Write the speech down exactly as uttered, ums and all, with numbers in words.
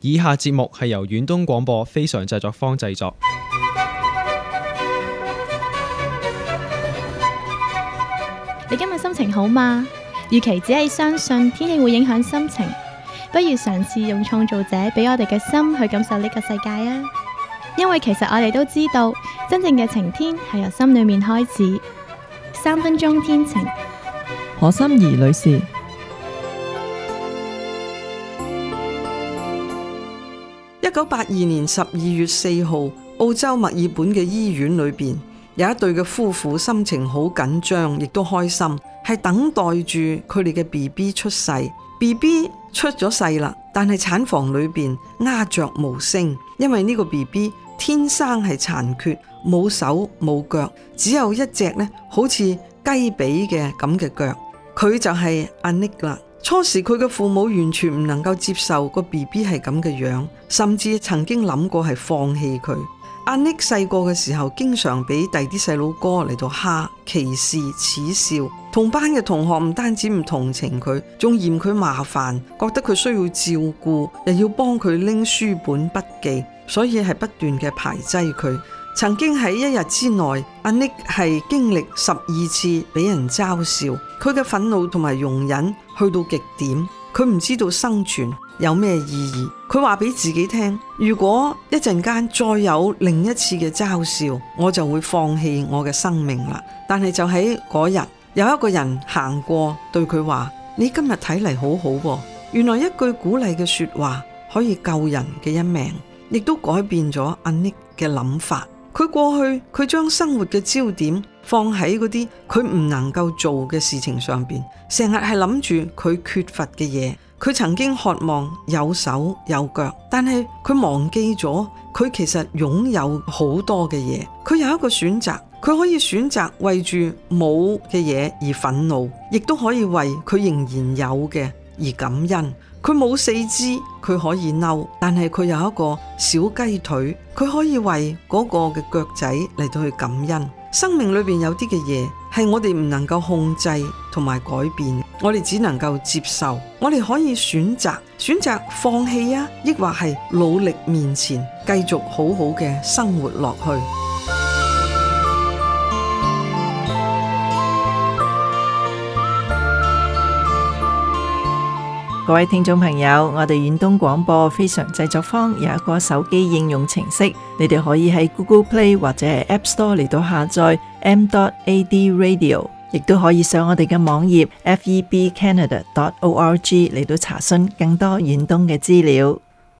以下節目係由遠東廣播非常製作坊製作。 你今日心情好嗎？與其只係相信天氣會影響心情，不如嘗試用創造者俾我哋嘅心去感受呢個世界啊！因為其實我哋都知道，真正嘅晴天係由心裏面開始。三分鐘天晴， 何心怡女士。 一九八二年十二月四號，澳洲墨爾本嘅醫院裏邊，有一對嘅夫婦，心情好緊張，亦都開心，係等待住佢哋嘅 B B 出世。B B 出咗世啦，但係產房裏邊鴉雀無聲，因為呢個 B B 天生係殘缺，冇手冇腳，只有一隻呢好似雞髀嘅咁嘅腳。佢就係阿 Nick 啦。初時佢嘅父母完全唔能夠接受個 B B 係咁嘅樣，甚至曾經諗過係放棄佢。阿 Nick 細個嘅時候，經常俾第啲細佬哥嚟到蝦、歧視、恥笑，同班嘅同學唔單止唔同情佢，仲嫌佢麻煩，覺得佢需要照顧，又要幫佢拎書本筆記，所以係不斷嘅排擠佢。曾經喺一日之內，阿 Nick 係經歷十二次俾人嘲笑，佢嘅憤怒同埋容忍去到極點，佢唔知道生存有咩意義。佢話俾自己聽，如果一陣間再有另一次嘅嘲笑，我就會放棄我嘅生命啦。但係就喺嗰日，有一個人行過對佢話：你今日睇嚟好好喎。原來一句鼓勵嘅說話可以救人嘅一命，亦都改變咗阿 Nick 嘅諗法。佢過去佢將生活嘅焦點放喺嗰啲佢唔能夠做嘅事情上邊，成日係諗住佢缺乏嘅嘢。佢曾經渴望有手有腳，但係佢忘記咗佢其實擁有好多嘅嘢。佢有一個選擇，佢可以選擇為住冇嘅嘢而憤怒，亦都可以為佢仍然有嘅而感恩。佢冇四肢，佢可以嬲，但係佢有一個小雞腿，佢可以為嗰個嘅腳仔嚟到去感恩。生命裏邊有啲嘅嘢係我哋唔能夠控制同埋改變，我哋只能夠接受。我哋可以選擇選擇放棄啊，抑或係努力面前，繼續好好嘅生活落去。 各位聽眾朋友，我哋遠東廣播非常製作坊有一個手機應用程式，你哋可以喺 Google Play 或者係 App Store 嚟到下載 m dot a d radio， 亦都可以上我哋嘅網頁 f e b canada dot org 嚟到查詢更多遠東嘅資料。